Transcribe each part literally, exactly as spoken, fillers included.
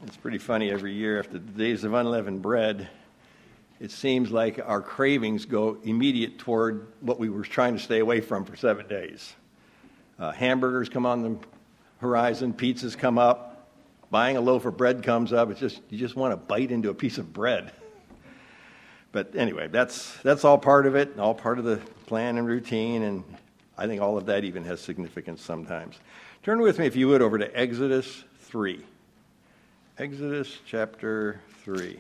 It's pretty funny every year after the days of unleavened bread, it seems like our cravings go immediate toward what we were trying to stay away from for seven days. Uh, hamburgers come on the horizon, pizzas come up, buying a loaf of bread comes up. It's just you just want to bite into a piece of bread. But anyway, that's that's all part of it, all part of the plan and routine, and I think all of that even has significance sometimes. Turn with me, if you would, over to Exodus three. Exodus chapter three.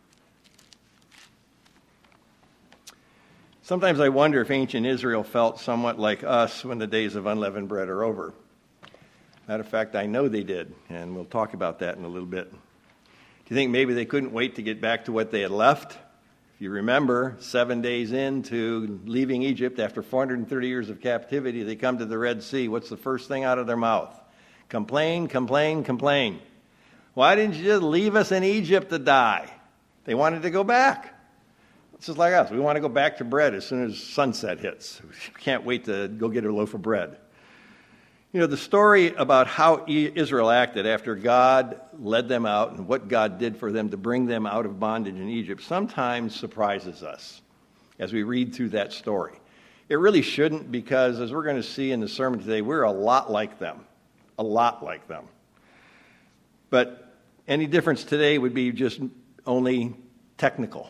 Sometimes I wonder if ancient Israel felt somewhat like us when the days of unleavened bread are over. Matter of fact, I know they did, and we'll talk about that in a little bit. Do you think maybe they couldn't wait to get back to what they had left? If you remember, seven days into leaving Egypt after four hundred thirty years of captivity, they come to the Red Sea. What's the first thing out of their mouth? Complain, complain, complain. Why didn't you just leave us in Egypt to die? They wanted to go back. It's just like us. We want to go back to bread as soon as sunset hits. We can't wait to go get a loaf of bread. You know, the story about how Israel acted after God led them out and what God did for them to bring them out of bondage in Egypt sometimes surprises us as we read through that story. It really shouldn't, because as we're going to see in the sermon today, we're a lot like them. A lot like them. But any difference today would be just only technical.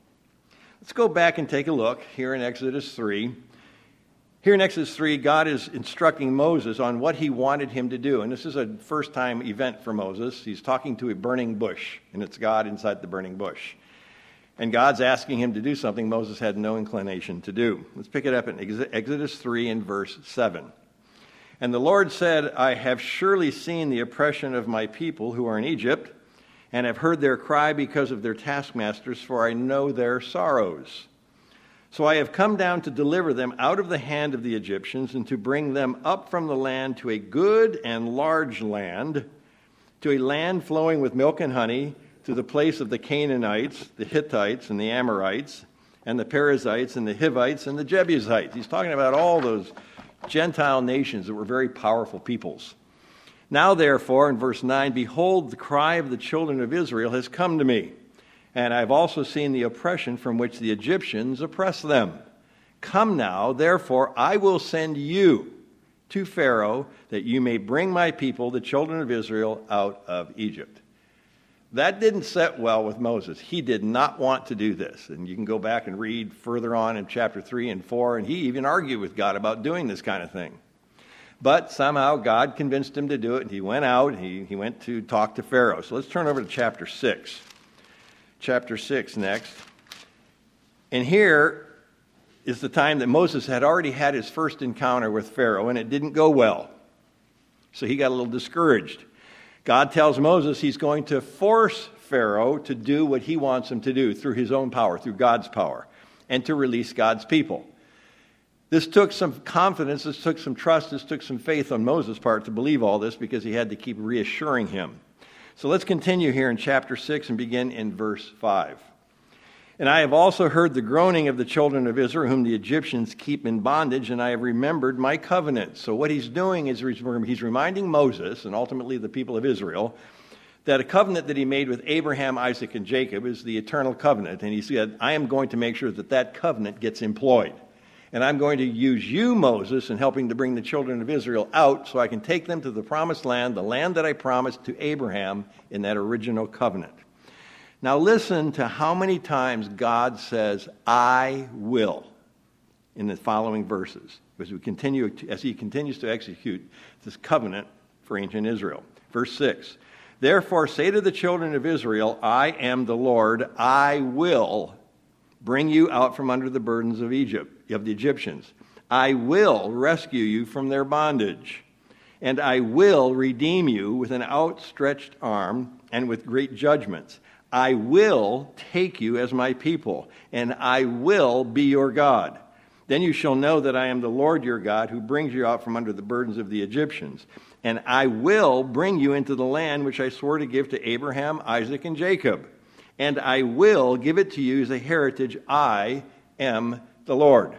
Let's go back and take a look here in Exodus three. Here in Exodus three, God is instructing Moses on what he wanted him to do. And this is a first-time event for Moses. He's talking to a burning bush, and it's God inside the burning bush. And God's asking him to do something Moses had no inclination to do. Let's pick it up in Exodus three and verse seven. And the Lord said, I have surely seen the oppression of my people who are in Egypt, and have heard their cry because of their taskmasters, for I know their sorrows. So I have come down to deliver them out of the hand of the Egyptians, and to bring them up from the land to a good and large land, to a land flowing with milk and honey, to the place of the Canaanites, the Hittites, and the Amorites, and the Perizzites, and the Hivites, and the Jebusites. He's talking about all those Gentile nations that were very powerful peoples. Now, therefore, in verse nine, behold, the cry of the children of Israel has come to me, and I have also seen the oppression from which the Egyptians oppress them. Come now, therefore, I will send you to Pharaoh, that you may bring my people, the children of Israel, out of Egypt. That didn't set well with Moses. He did not want to do this. And you can go back and read further on in chapter three and four, and he even argued with God about doing this kind of thing. But somehow God convinced him to do it, and he went out, and he, he went to talk to Pharaoh. So let's turn over to chapter six. Chapter six next. And here is the time that Moses had already had his first encounter with Pharaoh, and it didn't go well. So he got a little discouraged. God tells Moses he's going to force Pharaoh to do what he wants him to do through his own power, through God's power, and to release God's people. This took some confidence, this took some trust, this took some faith on Moses' part to believe all this, because he had to keep reassuring him. So let's continue here in chapter six and begin in verse five. And I have also heard the groaning of the children of Israel, whom the Egyptians keep in bondage, and I have remembered my covenant. So what he's doing is he's reminding Moses, and ultimately the people of Israel, that a covenant that he made with Abraham, Isaac, and Jacob is the eternal covenant. And he said, I am going to make sure that that covenant gets employed. And I'm going to use you, Moses, in helping to bring the children of Israel out so I can take them to the promised land, the land that I promised to Abraham in that original covenant. Now listen to how many times God says, I will, in the following verses, as we continue, as he continues to execute this covenant for ancient Israel. Verse six, therefore say to the children of Israel, I am the Lord, I will bring you out from under the burdens of Egypt, of the Egyptians. I will rescue you from their bondage, and I will redeem you with an outstretched arm and with great judgments. I will take you as my people, and I will be your God. Then you shall know that I am the Lord your God, who brings you out from under the burdens of the Egyptians. And I will bring you into the land which I swore to give to Abraham, Isaac, and Jacob. And I will give it to you as a heritage. I am the Lord.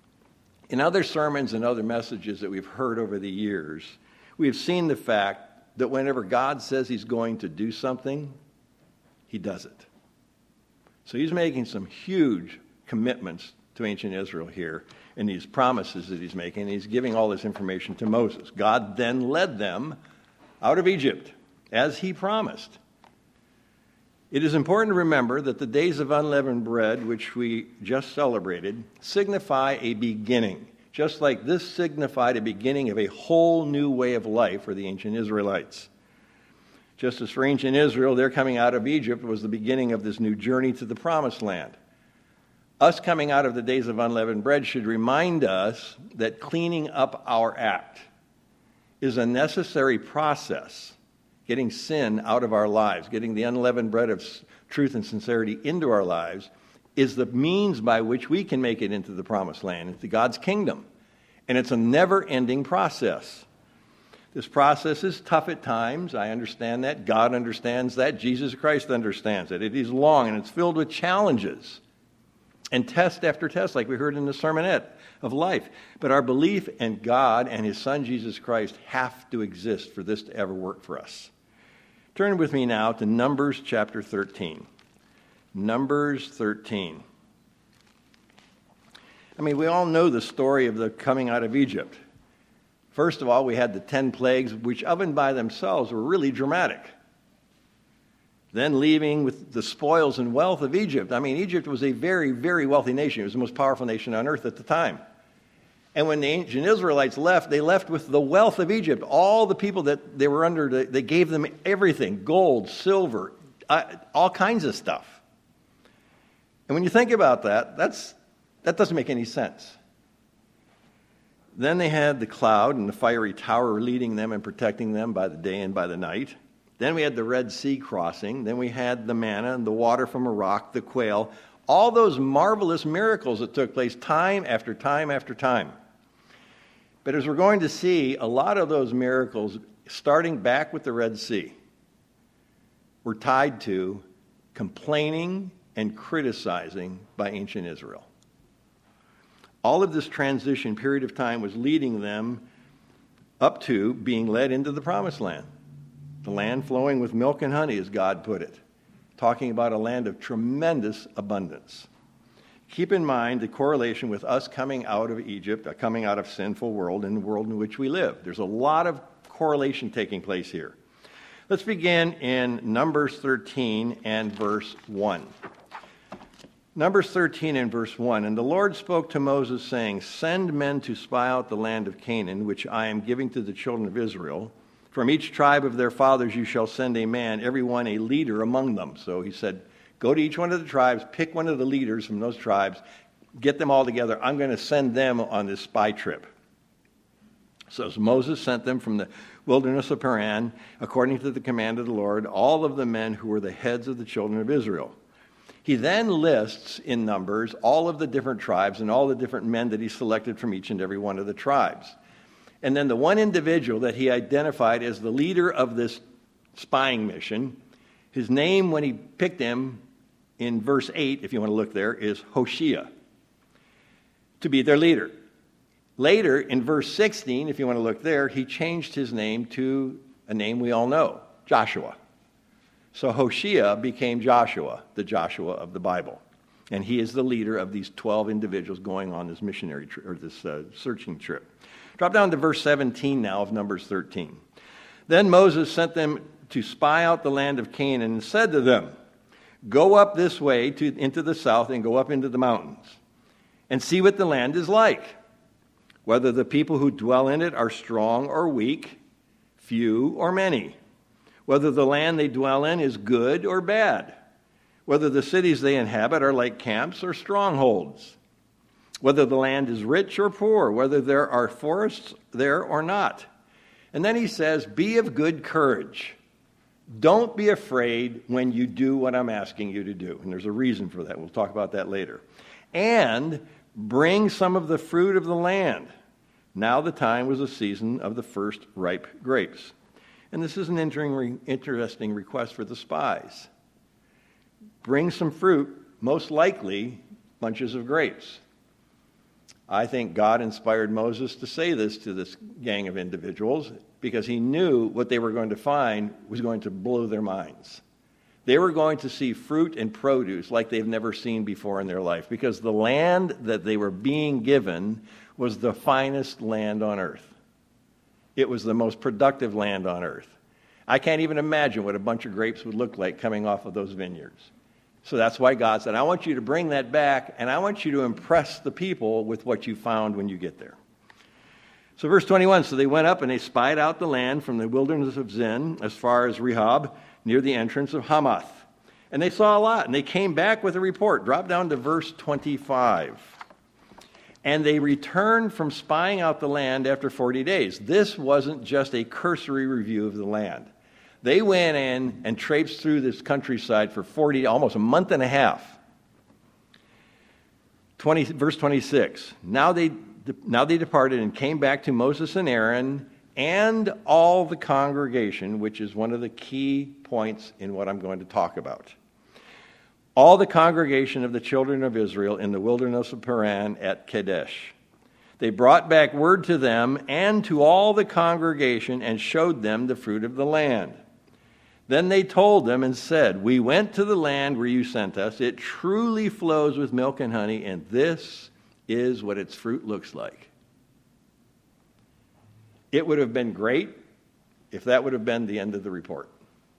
In other sermons and other messages that we've heard over the years, we've seen the fact that whenever God says he's going to do something, he does it. So he's making some huge commitments to ancient Israel here in these promises that he's making. He's giving all this information to Moses. God then led them out of Egypt, as he promised. It is important to remember that the days of unleavened bread, which we just celebrated, signify a beginning, just like this signified a beginning of a whole new way of life for the ancient Israelites. Just as for ancient Israel, their coming out of Egypt was the beginning of this new journey to the Promised Land. Us coming out of the days of unleavened bread should remind us that cleaning up our act is a necessary process. Getting sin out of our lives, getting the unleavened bread of truth and sincerity into our lives, is the means by which we can make it into the Promised Land, into God's kingdom. And it's a never-ending process. This process is tough at times. I understand that. God understands that. Jesus Christ understands it. It is long, and it's filled with challenges and test after test, like we heard in the sermonette of life. But our belief in God and his Son, Jesus Christ, have to exist for this to ever work for us. Turn with me now to Numbers chapter thirteen. Numbers thirteen. I mean, we all know the story of the coming out of Egypt. First of all, we had the ten plagues, which of and by themselves were really dramatic. Then leaving with the spoils and wealth of Egypt. I mean, Egypt was a very, very wealthy nation. It was the most powerful nation on earth at the time. And when the ancient Israelites left, they left with the wealth of Egypt. All the people that they were under, they gave them everything, gold, silver, uh, all kinds of stuff. And when you think about that, that's, that doesn't make any sense. Then they had the cloud and the fiery tower leading them and protecting them by the day and by the night. Then we had the Red Sea crossing. Then we had the manna and the water from a rock, the quail, all those marvelous miracles that took place time after time after time. But as we're going to see, a lot of those miracles, starting back with the Red Sea, were tied to complaining and criticizing by ancient Israel. All of this transition period of time was leading them up to being led into the Promised Land. The land flowing with milk and honey, as God put it, talking about a land of tremendous abundance. Keep in mind the correlation with us coming out of Egypt, coming out of sinful world, and the world in which we live. There's a lot of correlation taking place here. Let's begin in Numbers thirteen and verse one. Numbers thirteen and verse one. And the Lord spoke to Moses, saying, "Send men to spy out the land of Canaan, which I am giving to the children of Israel. From each tribe of their fathers you shall send a man, every one a leader among them." So he said, go to each one of the tribes, pick one of the leaders from those tribes, get them all together. I'm going to send them on this spy trip. So as Moses sent them from the wilderness of Paran, according to the command of the Lord, all of the men who were the heads of the children of Israel. He then lists in Numbers all of the different tribes and all the different men that he selected from each and every one of the tribes. And then the one individual that he identified as the leader of this spying mission, his name when he picked him in verse eight, if you want to look there, is Hoshea, to be their leader. Later, in verse sixteen, if you want to look there, he changed his name to a name we all know, Joshua. So Hoshea became Joshua, the Joshua of the Bible. And he is the leader of these twelve individuals going on this missionary trip, or this uh, searching trip. Drop down to verse seventeen now of Numbers thirteen. Then Moses sent them to spy out the land of Canaan and said to them, "Go up this way to, into the south and go up into the mountains and see what the land is like, whether the people who dwell in it are strong or weak, few or many, whether the land they dwell in is good or bad, whether the cities they inhabit are like camps or strongholds, whether the land is rich or poor, whether there are forests there or not." And then he says, "Be of good courage. Don't be afraid when you do what I'm asking you to do." And there's a reason for that. We'll talk about that later. "And bring some of the fruit of the land." Now the time was a season of the first ripe grapes. And this is an interesting request for the spies. Bring some fruit, most likely bunches of grapes. I think God inspired Moses to say this to this gang of individuals because he knew what they were going to find was going to blow their minds. They were going to see fruit and produce like they've never seen before in their life, because the land that they were being given was the finest land on earth. It was the most productive land on earth. I can't even imagine what a bunch of grapes would look like coming off of those vineyards. So that's why God said, I want you to bring that back, and I want you to impress the people with what you found when you get there. So verse twenty-one, so they went up and they spied out the land from the wilderness of Zin as far as Rehob, near the entrance of Hamath. And they saw a lot, and they came back with a report. Drop down to verse twenty-five. And they returned from spying out the land after forty days. This wasn't just a cursory review of the land. They went in and traipsed through this countryside for forty, almost a month and a half. twenty, verse twenty-six. Now they, now they departed and came back to Moses and Aaron and all the congregation, which is one of the key points in what I'm going to talk about. All the congregation of the children of Israel in the wilderness of Paran at Kadesh. They brought back word to them and to all the congregation and showed them the fruit of the land. Then they told them and said, we went to the land where you sent us. It truly flows with milk and honey, and this is what its fruit looks like. It would have been great if that would have been the end of the report,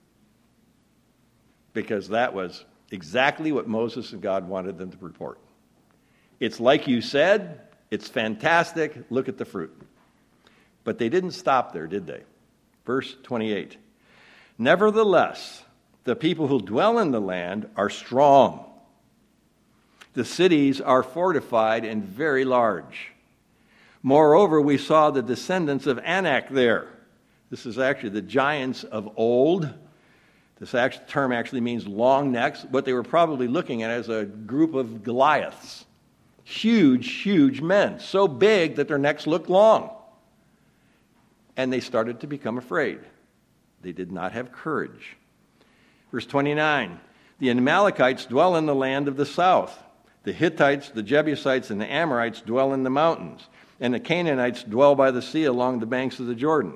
because that was exactly what Moses and God wanted them to report. It's like you said, it's fantastic, look at the fruit. But they didn't stop there, did they? Verse twenty-eight. Nevertheless, the people who dwell in the land are strong. The cities are fortified and very large. Moreover, we saw the descendants of Anak there. This is actually the giants of old. This actual term actually means long necks. What they were probably looking at as a group of Goliaths. Huge, huge men. So big that their necks looked long. And they started to become afraid. They did not have courage. Verse twenty-nine. The Amalekites dwell in the land of the south. The Hittites, the Jebusites, and the Amorites dwell in the mountains. And the Canaanites dwell by the sea along the banks of the Jordan.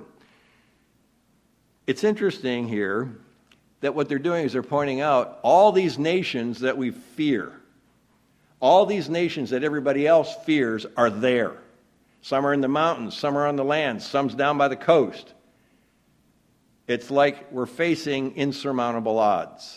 It's interesting here that what they're doing is they're pointing out all these nations that we fear. All these nations that everybody else fears are there. Some are in the mountains, some are on the land, some's down by the coast. It's like we're facing insurmountable odds.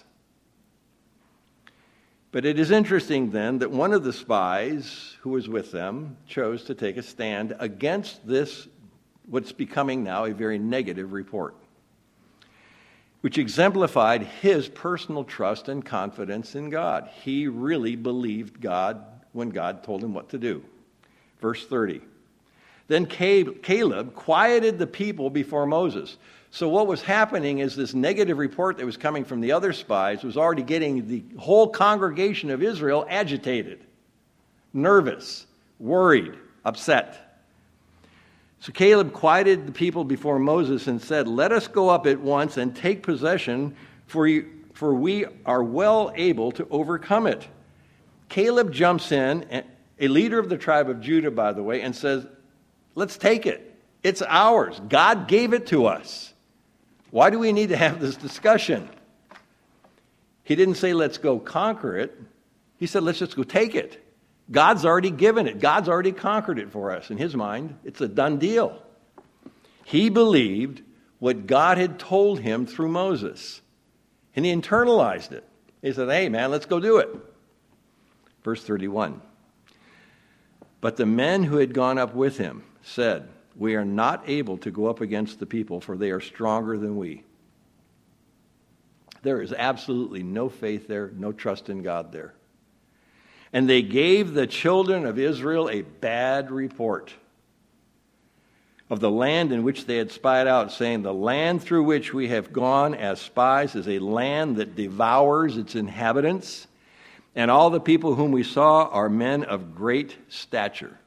But it is interesting then that one of the spies who was with them chose to take a stand against this, what's becoming now a very negative report, which exemplified his personal trust and confidence in God. He really believed God when God told him what to do. Verse thirty. Then Caleb quieted the people before Moses. So what was happening is this negative report that was coming from the other spies was already getting the whole congregation of Israel agitated, nervous, worried, upset. So Caleb quieted the people before Moses and said, let us go up at once and take possession, for, you, for we are well able to overcome it. Caleb jumps in, a leader of the tribe of Judah, by the way, and says, let's take it. It's ours. God gave it to us. Why do we need to have this discussion? He didn't say, let's go conquer it. He said, let's just go take it. God's already given it. God's already conquered it for us. In his mind, it's a done deal. He believed what God had told him through Moses, and he internalized it. He said, hey, man, let's go do it. Verse thirty-one. But the men who had gone up with him said, we are not able to go up against the people, for they are stronger than we. There is absolutely no faith there, no trust in God there. And they gave the children of Israel a bad report of the land in which they had spied out, saying, the land through which we have gone as spies is a land that devours its inhabitants, and all the people whom we saw are men of great stature.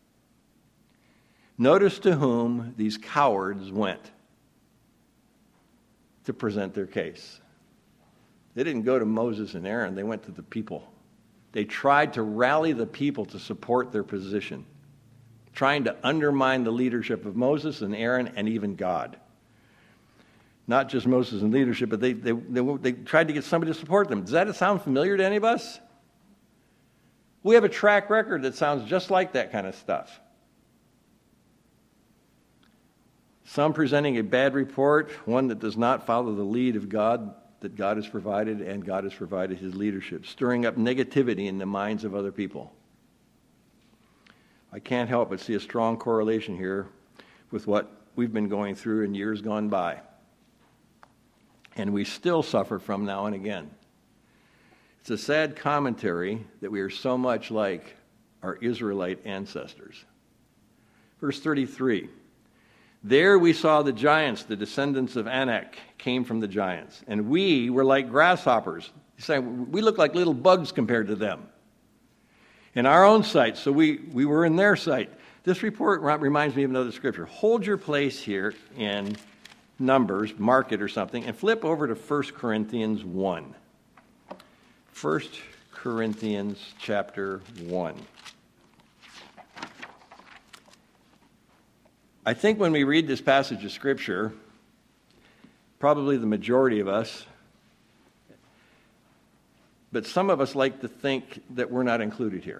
Notice to whom these cowards went to present their case. They didn't go to Moses and Aaron, they went to the people. They tried to rally the people to support their position. trying to undermine the leadership of Moses and Aaron and even God. Not just Moses and leadership, but they, they, they, they tried to get somebody to support them. Does that sound familiar to any of us? We have a track record that sounds just like that kind of stuff. Some presenting a bad report, one that does not follow the lead of God, that God has provided, and God has provided his leadership, stirring up negativity in the minds of other people. I can't help but see a strong correlation here with what we've been going through in years gone by. And we still suffer from now and again. It's a sad commentary that we are so much like our Israelite ancestors. Verse thirty-three. There we saw the giants, the descendants of Anak, came from the giants. And we were like grasshoppers. He's saying we look like little bugs compared to them. In our own sight, so we, we were in their sight. This report reminds me of another scripture. Hold your place here in Numbers, mark it or something, and flip over to First Corinthians one. First Corinthians chapter one. I think when we read this passage of Scripture, probably the majority of us, but some of us like to think that we're not included here.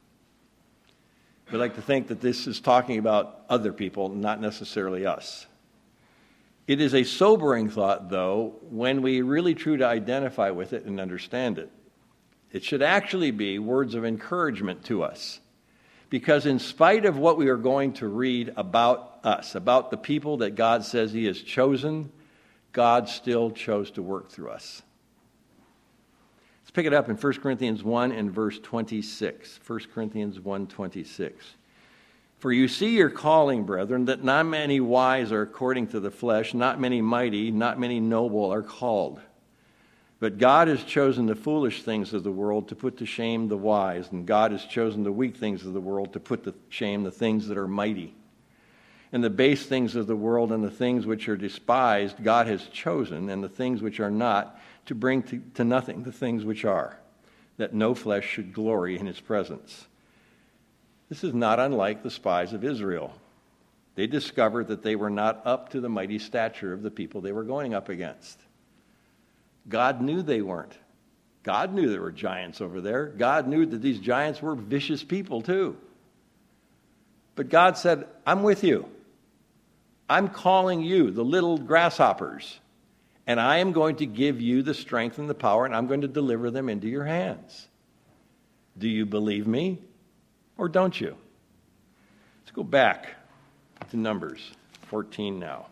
We like to think that this is talking about other people, not necessarily us. It is a sobering thought, though, when we really try to identify with it and understand it. It should actually be words of encouragement to us. Because in spite of what we are going to read about us, about the people that God says he has chosen, God still chose to work through us. Let's pick it up in First Corinthians one and verse twenty-six. First Corinthians one twenty-six. For you see your calling, brethren, that not many wise are according to the flesh, not many mighty, not many noble are called. But God has chosen the foolish things of the world to put to shame the wise, and God has chosen the weak things of the world to put to shame the things that are mighty. And the base things of the world and the things which are despised, God has chosen, and the things which are not, to bring to, to nothing the things which are, that no flesh should glory in his presence. This is not unlike the spies of Israel. They discovered that they were not up to the mighty stature of the people they were going up against. God knew they weren't. God knew there were giants over there. God knew that these giants were vicious people too. But God said, I'm with you. I'm calling you, the little grasshoppers, and I am going to give you the strength and the power, and I'm going to deliver them into your hands. Do you believe me, or don't you? Let's go back to Numbers fourteen now.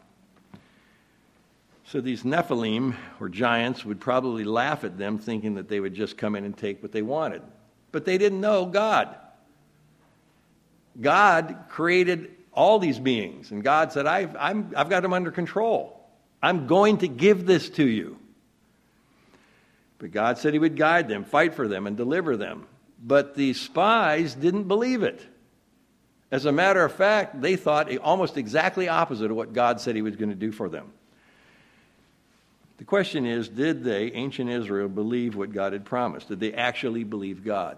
So these Nephilim, or giants, would probably laugh at them, thinking that they would just come in and take what they wanted. But they didn't know God. God created all these beings, and God said, I've, I'm, I've got them under control. I'm going to give this to you. But God said he would guide them, fight for them, and deliver them. But the spies didn't believe it. As a matter of fact, they thought almost exactly opposite of what God said he was going to do for them. The question is, did they, ancient Israel, believe what God had promised? Did they actually believe God?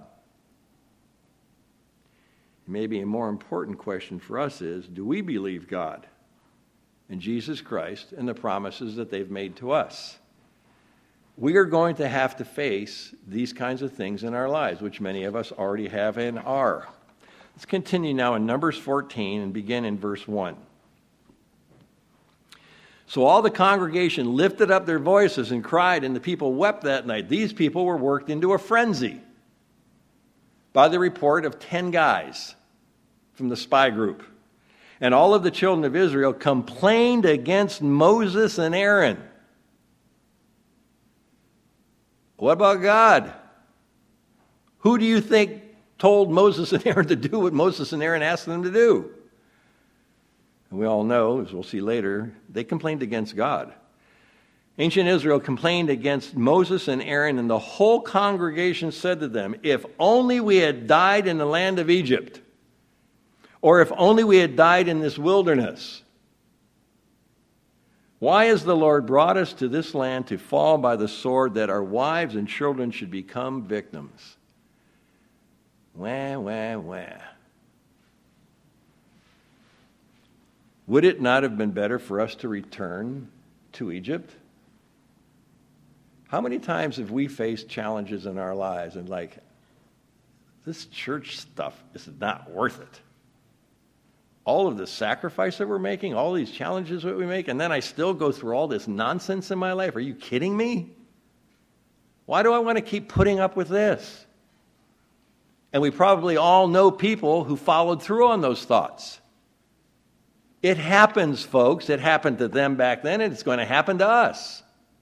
Maybe a more important question for us is, do we believe God and Jesus Christ and the promises that they've made to us? We are going to have to face these kinds of things in our lives, which many of us already have and are. Let's continue now in Numbers fourteen and begin in verse one. So all the congregation lifted up their voices and cried, and the people wept that night. These people were worked into a frenzy by the report of ten guys from the spy group. And all of the children of Israel complained against Moses and Aaron. What about God? Who do you think told Moses and Aaron to do what Moses and Aaron asked them to do? And we all know, as we'll see later, they complained against God. Ancient Israel complained against Moses and Aaron, and the whole congregation said to them, if only we had died in the land of Egypt, or if only we had died in this wilderness. Why has the Lord brought us to this land to fall by the sword, that our wives and children should become victims? Wah, wah, wah. Would it not have been better for us to return to Egypt? How many times have we faced challenges in our lives and like, this church stuff is not worth it? All of the sacrifice that we're making, all these challenges that we make, and then I still go through all this nonsense in my life. Are you kidding me? Why do I want to keep putting up with this? And we probably all know people who followed through on those thoughts. It happens, folks. It happened to them back then, and it's going to happen to us.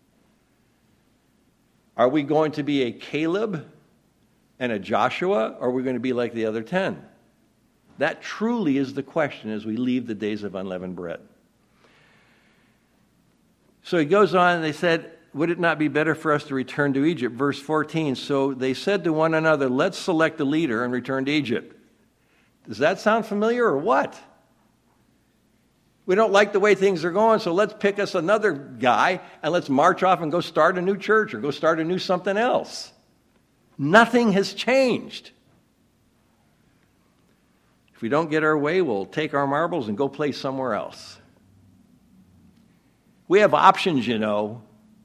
Are we going to be a Caleb and a Joshua, or are we going to be like the other ten? That truly is the question as we leave the days of unleavened bread. So he goes on, and they said, would it not be better for us to return to Egypt? Verse fourteen, so they said to one another, let's select a leader and return to Egypt. Does that sound familiar or what? We don't like the way things are going, so let's pick us another guy and let's march off and go start a new church or go start a new something else. Nothing has changed. If we don't get our way, we'll take our marbles and go play somewhere else. We have options, you know.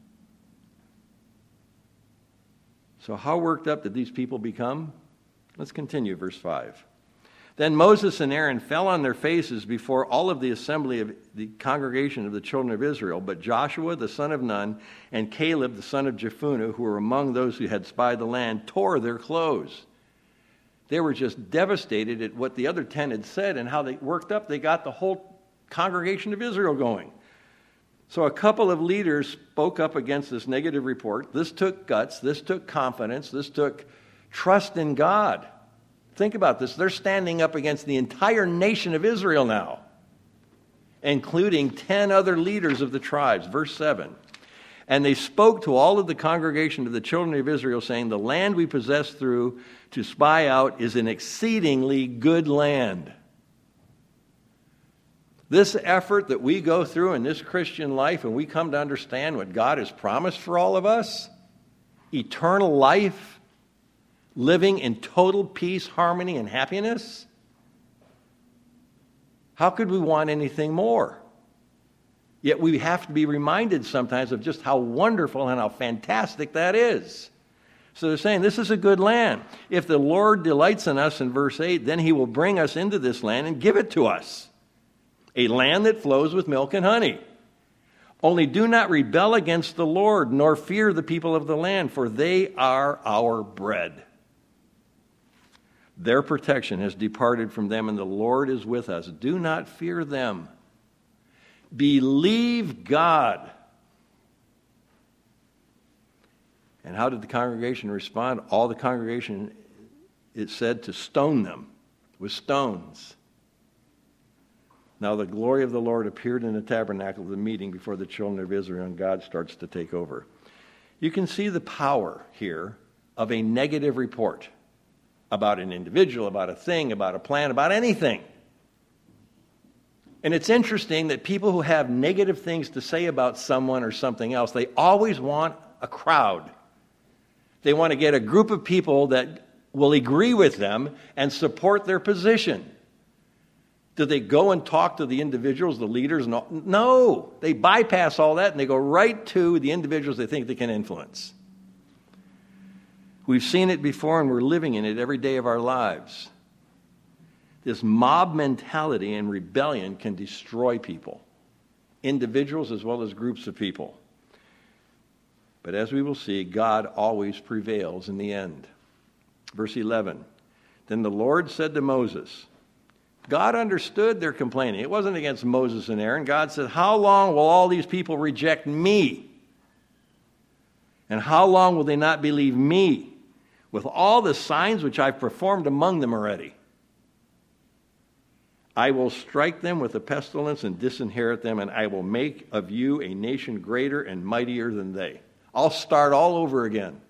So how worked up did these people become? Let's continue, verse five. Then Moses and Aaron fell on their faces before all of the assembly of the congregation of the children of Israel. But Joshua, the son of Nun, and Caleb, the son of Jephunneh, who were among those who had spied the land, tore their clothes. They were just devastated at what the other ten had said and how they worked up. They got the whole congregation of Israel going. So a couple of leaders spoke up against this negative report. This took guts. This took confidence. This took trust in God. Think about this. They're standing up against the entire nation of Israel now, including ten other leaders of the tribes. Verse seven. And they spoke to all of the congregation of the children of Israel, saying, the land we possess through to spy out is an exceedingly good land. This effort that we go through in this Christian life, and we come to understand what God has promised for all of us, eternal life, living in total peace, harmony, and happiness, how could we want anything more? Yet we have to be reminded sometimes of just how wonderful and how fantastic that is. So they're saying this is a good land. If the Lord delights in us in verse eight, then he will bring us into this land and give it to us. A land that flows with milk and honey. Only do not rebel against the Lord, nor fear the people of the land, for they are our bread. Their protection has departed from them, and the Lord is with us. Do not fear them. Believe God. And how did the congregation respond? All the congregation, it said, to stone them with stones. Now the glory of the Lord appeared in the tabernacle of the meeting before the children of Israel, and God starts to take over. You can see the power here of a negative report about an individual, about a thing, about a plan, about anything. And it's interesting that people who have negative things to say about someone or something else, they always want a crowd. They want to get a group of people that will agree with them and support their position. Do they go and talk to the individuals, the leaders? And all? No, they bypass all that and they go right to the individuals they think they can influence. We've seen it before and we're living in it every day of our lives. This mob mentality and rebellion can destroy people, individuals as well as groups of people. But as we will see, God always prevails in the end. Verse eleven, then the Lord said to Moses, God understood their complaining. It wasn't against Moses and Aaron. God said, how long will all these people reject me? And how long will they not believe me with all the signs which I've performed among them already? I will strike them with a pestilence and disinherit them, and I will make of you a nation greater and mightier than they. I'll start all over again.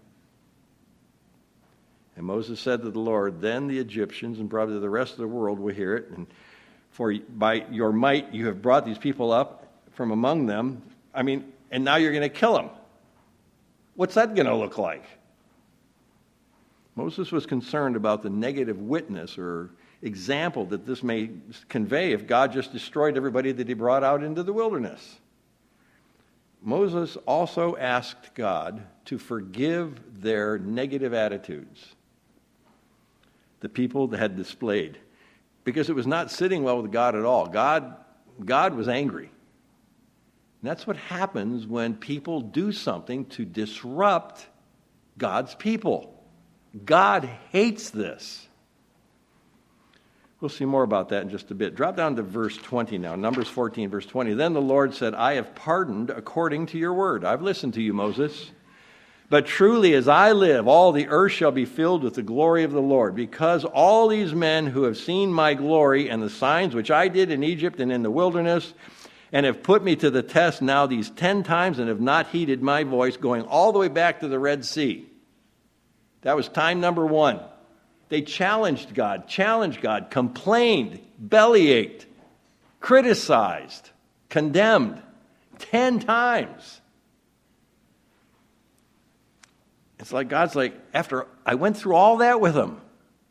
And Moses said to the Lord, then the Egyptians and probably the rest of the world will hear it, and for by your might you have brought these people up from among them. I mean, and now you're going to kill them. What's that going to look like? Moses was concerned about the negative witness or example that this may convey if God just destroyed everybody that he brought out into the wilderness. Moses also asked God to forgive their negative attitudes, the people that had displayed, because it was not sitting well with God at all. God, God was angry. And that's what happens when people do something to disrupt God's people. God hates this. We'll see more about that in just a bit. Drop down to verse twenty now. Numbers fourteen, verse twenty. Then the Lord said, I have pardoned according to your word. I've listened to you, Moses. But truly, as I live, all the earth shall be filled with the glory of the Lord, because all these men who have seen my glory and the signs which I did in Egypt and in the wilderness, and have put me to the test now these ten times and have not heeded my voice, going all the way back to the Red Sea. That was time number one. They challenged God, challenged God, complained, bellyached, criticized, condemned ten times. It's like God's like, after I went through all that with them.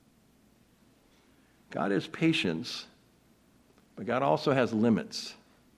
God has patience, but God also has limits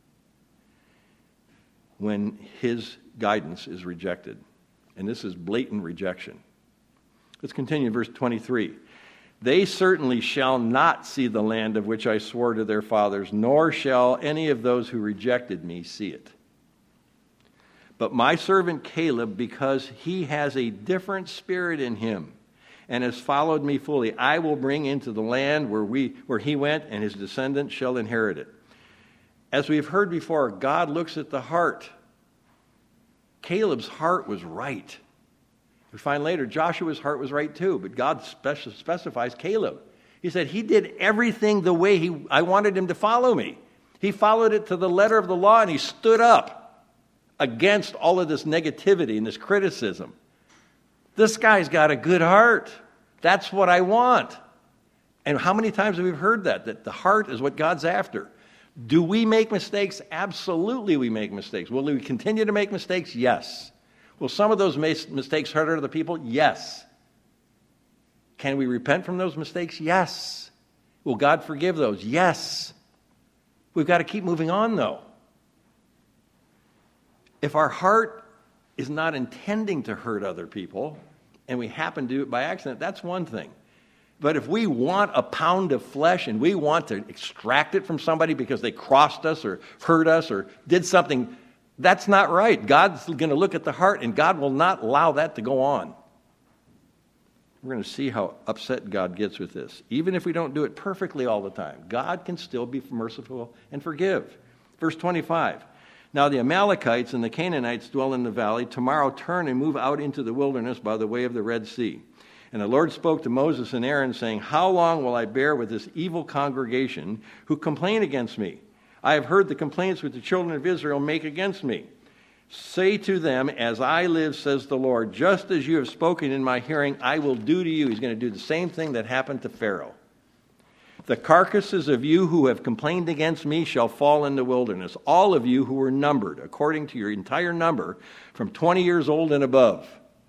when his guidance is rejected. And this is blatant rejection. Let's continue in verse twenty-three. They certainly shall not see the land of which I swore to their fathers, nor shall any of those who rejected me see it. But my servant Caleb, because he has a different spirit in him and has followed me fully, I will bring into the land where we where he went, and his descendants shall inherit it. As we've heard before, God looks at the heart. Caleb's heart was right. We find later Joshua's heart was right too, but God speci- specifies Caleb. He said he did everything the way he I wanted him to follow me. He followed it to the letter of the law, and he stood up against all of this negativity and this criticism. This guy's got a good heart. That's what I want. And how many times have we heard that? That the heart is what God's after. Do we make mistakes? Absolutely we make mistakes. Will we continue to make mistakes? Yes. Will some of those mistakes hurt other people? Yes. Can we repent from those mistakes? Yes. Will God forgive those? Yes. We've got to keep moving on, though. If our heart is not intending to hurt other people, and we happen to do it by accident, that's one thing. But if we want a pound of flesh and we want to extract it from somebody because they crossed us or hurt us or did something, that's not right. God's going to look at the heart, and God will not allow that to go on. We're going to see how upset God gets with this. Even if we don't do it perfectly all the time, God can still be merciful and forgive. Verse twenty-five. Now the Amalekites and the Canaanites dwell in the valley. Tomorrow turn and move out into the wilderness by the way of the Red Sea. And the Lord spoke to Moses and Aaron, saying, How long will I bear with this evil congregation who complain against me? I have heard the complaints which the children of Israel make against me. Say to them, As I live, says the Lord, just as you have spoken in my hearing, I will do to you. He's going to do the same thing that happened to Pharaoh. The carcasses of you who have complained against me shall fall in the wilderness, all of you who were numbered, according to your entire number, from twenty years old and above.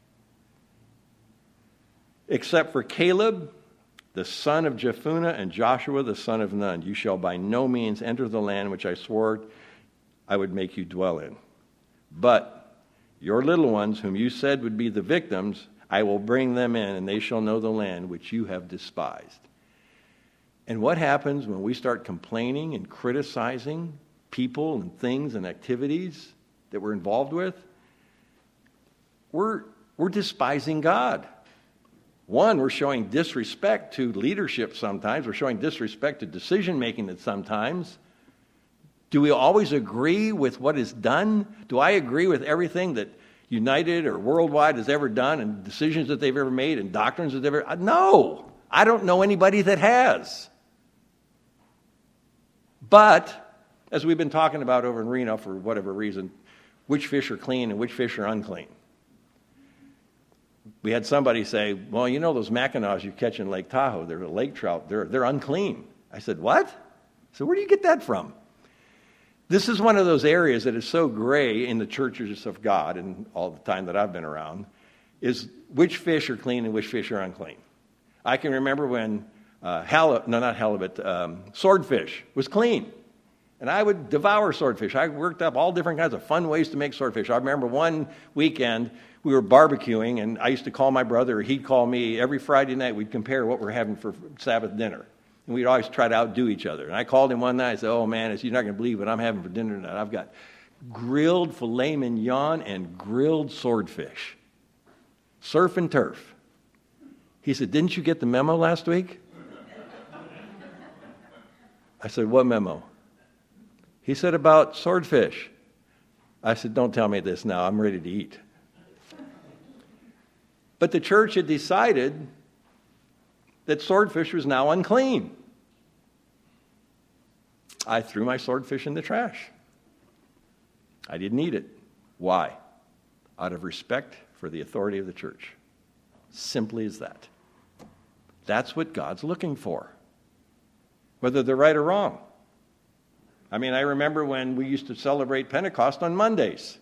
Except for Caleb, the son of Jephunneh, and Joshua, the son of Nun. You shall by no means enter the land which I swore I would make you dwell in. But your little ones, whom you said would be the victims, I will bring them in, and they shall know the land which you have despised. And what happens when we start complaining and criticizing people and things and activities that we're involved with? We're, we're despising God. One, we're showing disrespect to leadership sometimes. We're showing disrespect to decision-making at sometimes. Do we always agree with what is done? Do I agree with everything that United or Worldwide has ever done and decisions that they've ever made and doctrines that they've ever... No! I don't know anybody that has. But, as we've been talking about over in Reno for whatever reason, which fish are clean and which fish are unclean? We had somebody say, well, you know those Mackinaws you catch in Lake Tahoe, they're lake trout, they're, they're unclean. I said, what? I said, where do you get that from? This is one of those areas that is so gray in the churches of God and all the time that I've been around, is which fish are clean and which fish are unclean. I can remember when uh, halibut, no, not halibut, um, swordfish was clean. And I would devour swordfish. I worked up all different kinds of fun ways to make swordfish. I remember one weekend we were barbecuing, and I used to call my brother, or he'd call me. Every Friday night we'd compare what we're having for Sabbath dinner. And we'd always try to outdo each other. And I called him one night. I said, oh, man, you're not going to believe what I'm having for dinner tonight. I've got grilled filet mignon and grilled swordfish. Surf and turf. He said, didn't you get the memo last week? I said, what memo? He said, about swordfish. I said, don't tell me this now. I'm ready to eat. But the church had decided that swordfish was now unclean. I threw my swordfish in the trash. I didn't eat it. Why? Out of respect for the authority of the church. Simply as that. That's what God's looking for. Whether they're right or wrong. I mean, I remember when we used to celebrate Pentecost on Mondays.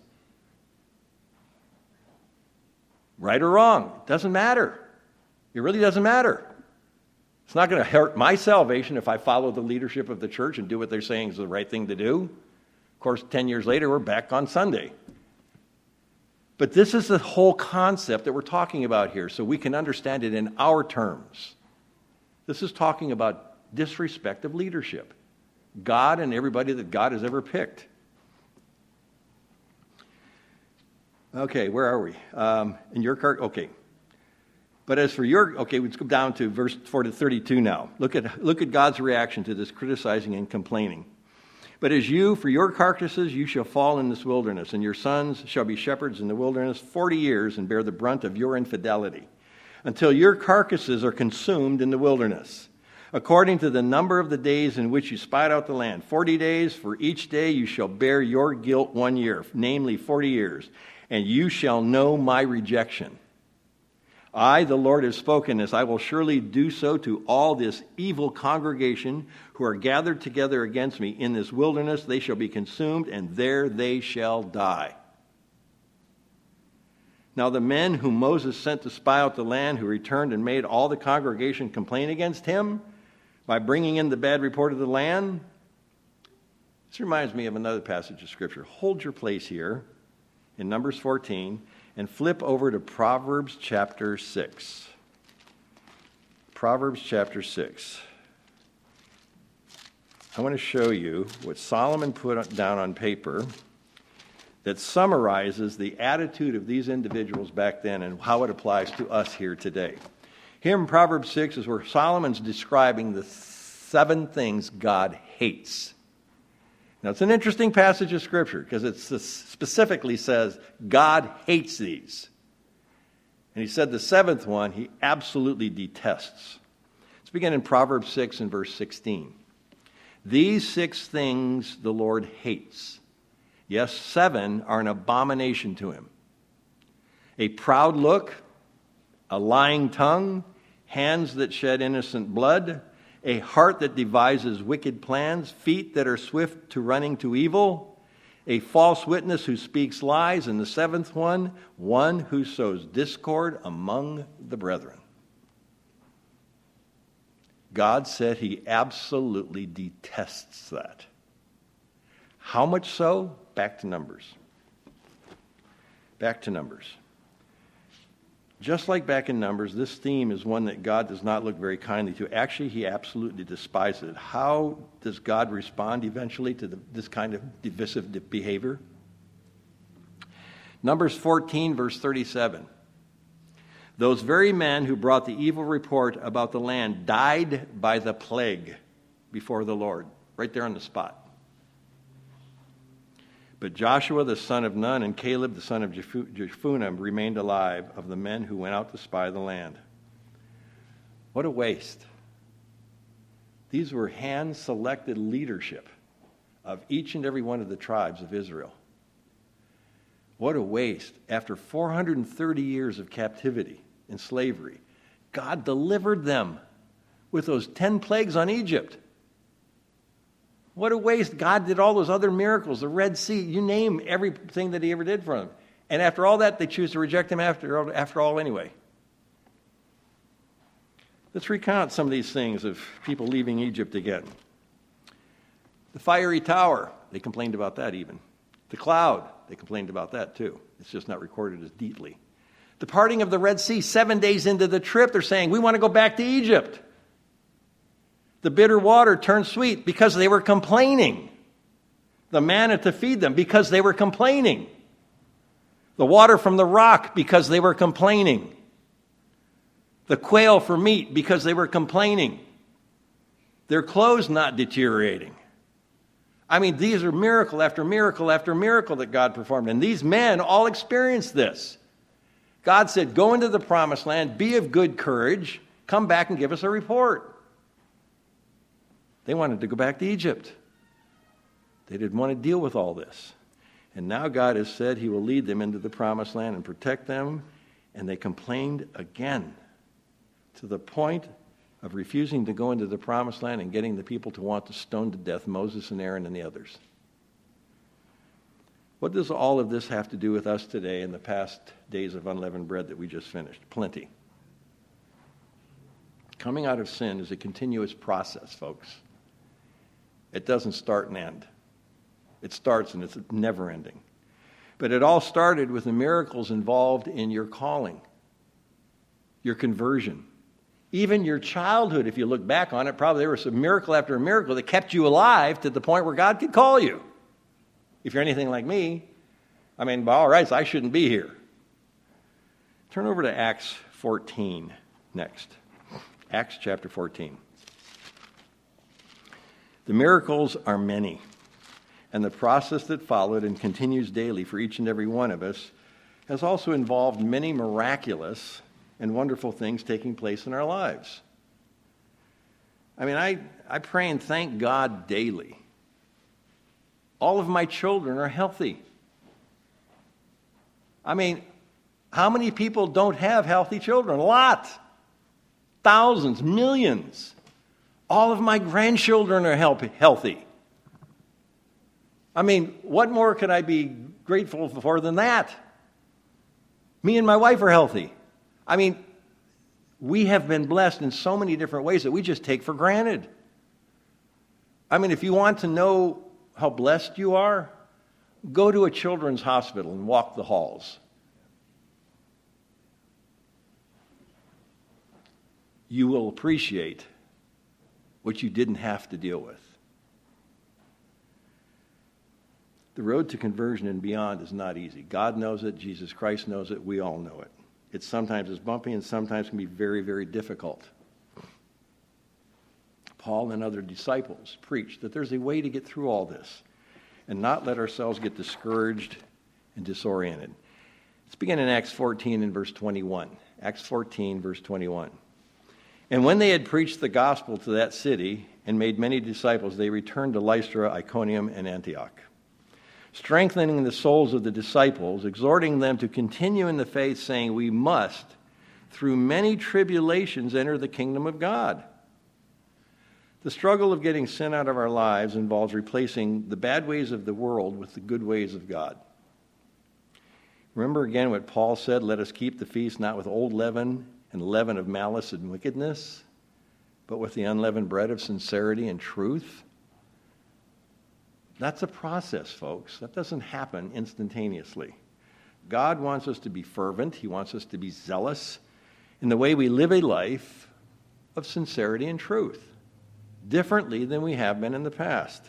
Right or wrong, it doesn't matter. It really doesn't matter. It's not going to hurt my salvation if I follow the leadership of the church and do what they're saying is the right thing to do. Of course, ten years later, we're back on Sunday. But this is the whole concept that we're talking about here, so we can understand it in our terms. This is talking about disrespect of leadership. God and everybody that God has ever picked. Okay, where are we? Um, in your cart? Okay. But as for your, okay, let's go down to verse four to thirty-two now. Look at, look at God's reaction to this criticizing and complaining. But as you, for your carcasses, you shall fall in this wilderness, and your sons shall be shepherds in the wilderness forty years and bear the brunt of your infidelity, until your carcasses are consumed in the wilderness, according to the number of the days in which you spied out the land. Forty days, for each day you shall bear your guilt one year, namely forty years, and you shall know my rejection. I, the Lord, have spoken this. I will surely do so to all this evil congregation who are gathered together against me in this wilderness. They shall be consumed, and there they shall die. Now the men whom Moses sent to spy out the land, who returned and made all the congregation complain against him by bringing in the bad report of the land. This reminds me of another passage of Scripture. Hold your place here in Numbers fourteen and flip over to Proverbs chapter six. Proverbs chapter six. I want to show you what Solomon put down on paper that summarizes the attitude of these individuals back then and how it applies to us here today. Here in Proverbs six is where Solomon's describing the seven things God hates. Now, it's an interesting passage of Scripture because it specifically says God hates these. And he said the seventh one he absolutely detests. Let's begin in Proverbs six and verse sixteen. These six things the Lord hates. Yes, seven are an abomination to him. A proud look, a lying tongue, hands that shed innocent blood, a heart that devises wicked plans, feet that are swift to running to evil, a false witness who speaks lies, and the seventh one, one who sows discord among the brethren. God said he absolutely detests that. How much so? Back to Numbers. Back to Numbers. Just like back in Numbers, this theme is one that God does not look very kindly to. Actually, he absolutely despises it. How does God respond eventually to the, this kind of divisive behavior? Numbers fourteen, verse thirty-seven. Those very men who brought the evil report about the land died by the plague before the Lord, right there on the spot. But Joshua the son of Nun and Caleb the son of Jephunneh remained alive of the men who went out to spy the land. What a waste. These were hand-selected leadership of each and every one of the tribes of Israel. What a waste. After four hundred thirty years of captivity and slavery, God delivered them with those ten plagues on Egypt. What a waste. God did all those other miracles, the Red Sea, you name everything that he ever did for them. And after all that, they choose to reject him after, after all anyway. Let's recount some of these things of people leaving Egypt again. The fiery tower, they complained about that even. The cloud, they complained about that too. It's just not recorded as deeply. The parting of the Red Sea, seven days into the trip, they're saying, we want to go back to Egypt. The bitter water turned sweet because they were complaining. The manna to feed them because they were complaining. The water from the rock because they were complaining. The quail for meat because they were complaining. Their clothes not deteriorating. I mean, these are miracle after miracle after miracle that God performed. And these men all experienced this. God said, go into the promised land, be of good courage, come back and give us a report. They wanted to go back to Egypt. They didn't want to deal with all this. And now God has said he will lead them into the promised land and protect them. And they complained again to the point of refusing to go into the promised land and getting the people to want to stone to death Moses and Aaron and the others. What does all of this have to do with us today in the past days of unleavened bread that we just finished? Plenty. Coming out of sin is a continuous process, folks. It doesn't start and end. It starts and it's never ending. But it all started with the miracles involved in your calling, your conversion. Even your childhood, if you look back on it, probably there was a miracle after a miracle that kept you alive to the point where God could call you. If you're anything like me, I mean, by all rights, I shouldn't be here. Turn over to Acts fourteen next. Acts chapter fourteen. The miracles are many, and the process that followed and continues daily for each and every one of us has also involved many miraculous and wonderful things taking place in our lives. I mean, I, I pray and thank God daily. All of my children are healthy. I mean, how many people don't have healthy children? A lot. Thousands, millions. All of my grandchildren are healthy. I mean, what more could I be grateful for than that? Me and my wife are healthy. I mean, we have been blessed in so many different ways that we just take for granted. I mean, if you want to know how blessed you are, go to a children's hospital and walk the halls. You will appreciate what you didn't have to deal with. The road to conversion and beyond is not easy. God knows it. Jesus Christ knows it. We all know it. It sometimes is bumpy and sometimes can be very, very difficult. Paul and other disciples preached that there's a way to get through all this and not let ourselves get discouraged and disoriented. Let's begin in Acts fourteen and verse twenty-one. Acts fourteen, verse twenty-one. And when they had preached the gospel to that city and made many disciples, they returned to Lystra, Iconium, and Antioch, strengthening the souls of the disciples, exhorting them to continue in the faith, saying, we must, through many tribulations, enter the kingdom of God. The struggle of getting sin out of our lives involves replacing the bad ways of the world with the good ways of God. Remember again what Paul said, let us keep the feast not with old leaven and leaven of malice and wickedness, but with the unleavened bread of sincerity and truth. That's a process, folks. That doesn't happen instantaneously. God wants us to be fervent. He wants us to be zealous in the way we live a life of sincerity and truth, differently than we have been in the past.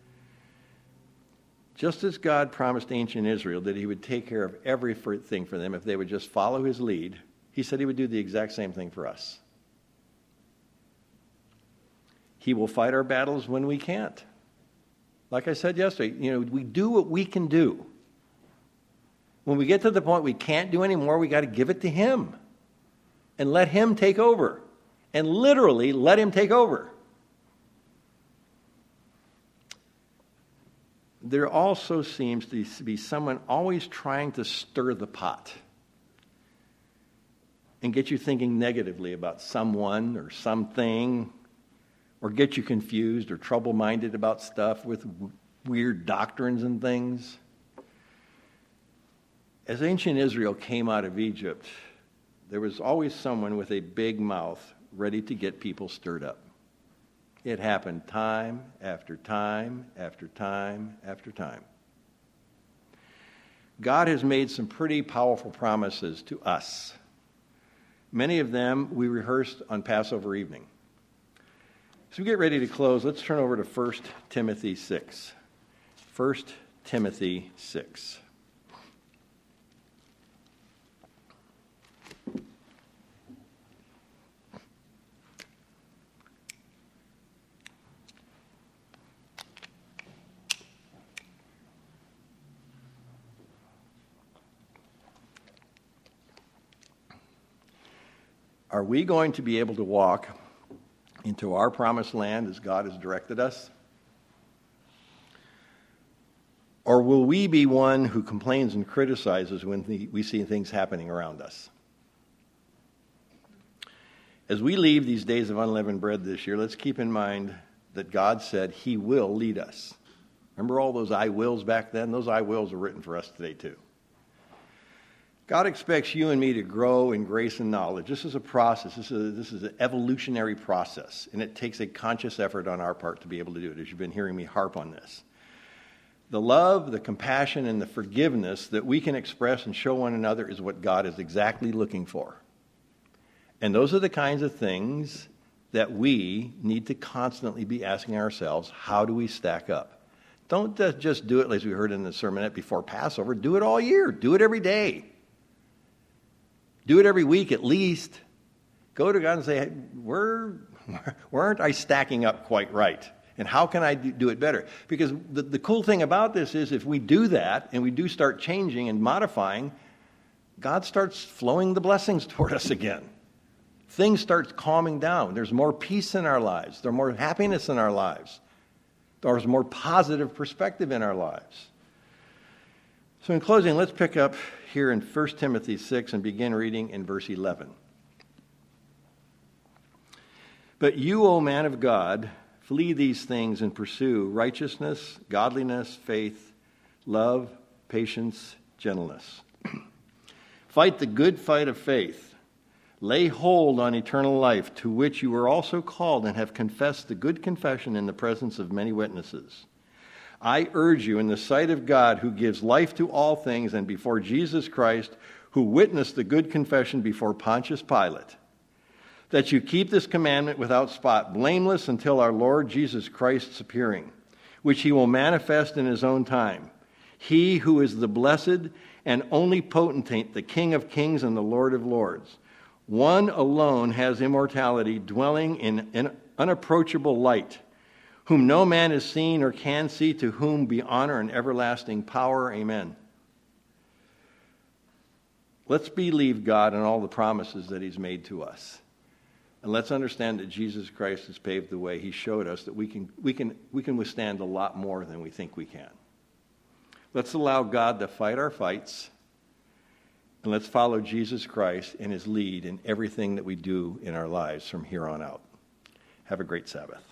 Just as God promised ancient Israel that he would take care of everything for them if they would just follow his lead, he said he would do the exact same thing for us. He will fight our battles when we can't. Like I said yesterday, you know, we do what we can do. When we get to the point we can't do anymore, we got to give it to him and let him take over. And literally let him take over. There also seems to be someone always trying to stir the pot and get you thinking negatively about someone or something, or get you confused or trouble-minded about stuff with w- weird doctrines and things. As ancient Israel came out of Egypt, there was always someone with a big mouth ready to get people stirred up. It happened time after time after time after time. God has made some pretty powerful promises to us. Many of them we rehearsed on Passover evening. As we get ready to close, let's turn over to First Timothy six. First Timothy six. Are we going to be able to walk into our promised land as God has directed us? Or will we be one who complains and criticizes when we see things happening around us? As we leave these days of unleavened bread this year, let's keep in mind that God said he will lead us. Remember all those I wills back then? Those I wills are written for us today too. God expects you and me to grow in grace and knowledge. This is a process. This is, a, this is an evolutionary process, and it takes a conscious effort on our part to be able to do it, as you've been hearing me harp on this. The love, the compassion, and the forgiveness that we can express and show one another is what God is exactly looking for. And those are the kinds of things that we need to constantly be asking ourselves, how do we stack up? Don't just do it as we heard in the sermonette before Passover. Do it all year. Do it every day. Do it every week at least. Go to God and say, hey, where, where aren't I stacking up quite right? And how can I do it better? Because the, the cool thing about this is if we do that and we do start changing and modifying, God starts flowing the blessings toward us again. Things start calming down. There's more peace in our lives. There's more happiness in our lives. There's more positive perspective in our lives. So in closing, let's pick up here in First Timothy six and begin reading in verse eleven. But you, O man of God, flee these things and pursue righteousness, godliness, faith, love, patience, gentleness. Fight the good fight of faith. Lay hold on eternal life, to which you were also called and have confessed the good confession in the presence of many witnesses. I urge you in the sight of God, who gives life to all things, and before Jesus Christ, who witnessed the good confession before Pontius Pilate, that you keep this commandment without spot, blameless until our Lord Jesus Christ's appearing, which he will manifest in his own time. He who is the blessed and only potentate, the King of kings and the Lord of lords. One alone has immortality, dwelling in an unapproachable light, whom no man has seen or can see, to whom be honor and everlasting power. Amen. Let's believe God and all the promises that he's made to us. And let's understand that Jesus Christ has paved the way. He showed us that we can, we can, we can withstand a lot more than we think we can. Let's allow God to fight our fights, and let's follow Jesus Christ and his lead in everything that we do in our lives from here on out. Have a great Sabbath.